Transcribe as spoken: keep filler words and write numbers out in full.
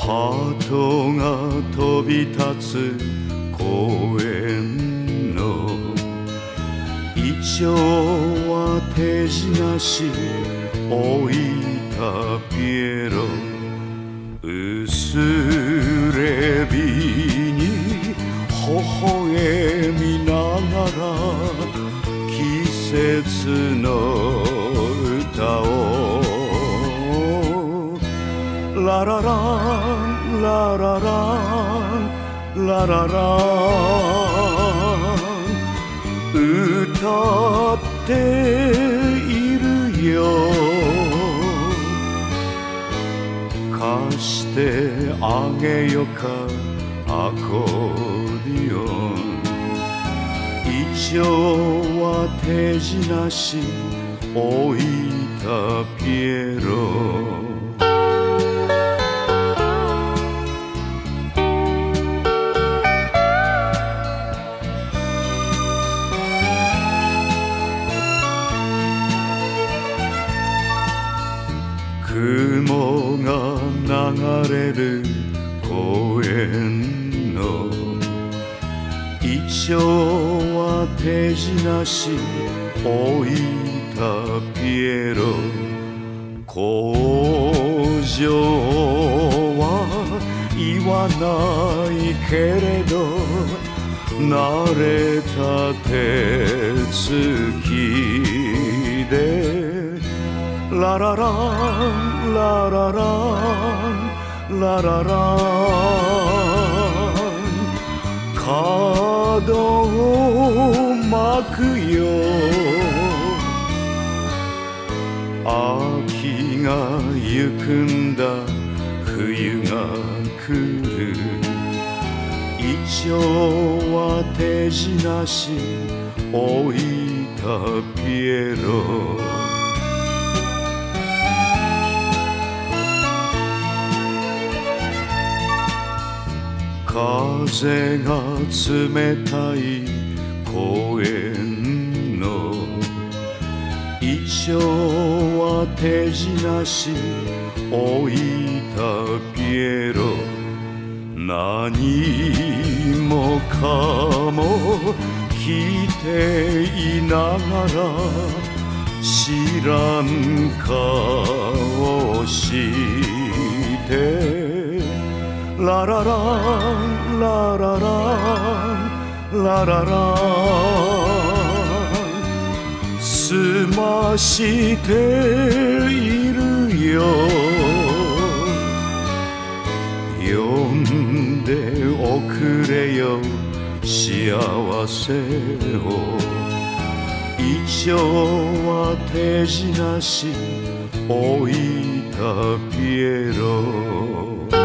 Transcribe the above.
鳩が飛び立つ公園のイチョウは手品し置いたピエロ薄れ日に微笑みながら季節の歌をララランララランラララン歌っているよ貸してあげよかアコーディオンイチョウは手品し置いたピエロ雲が流れる公園のイチョウは手品し置いたピエロ工場は言わないけれど慣れた手つきでララランララランラララン角を巻くよ秋がゆくんだ冬が来るイチョウは手品し置いたピエロ風が冷たい公園のイチョウは手品し置いたピエロ何もかも聞いていながら知らん顔してララランララランラララン済ましているよ呼んでおくれよ幸せをイチョウは手品し置いたピエロ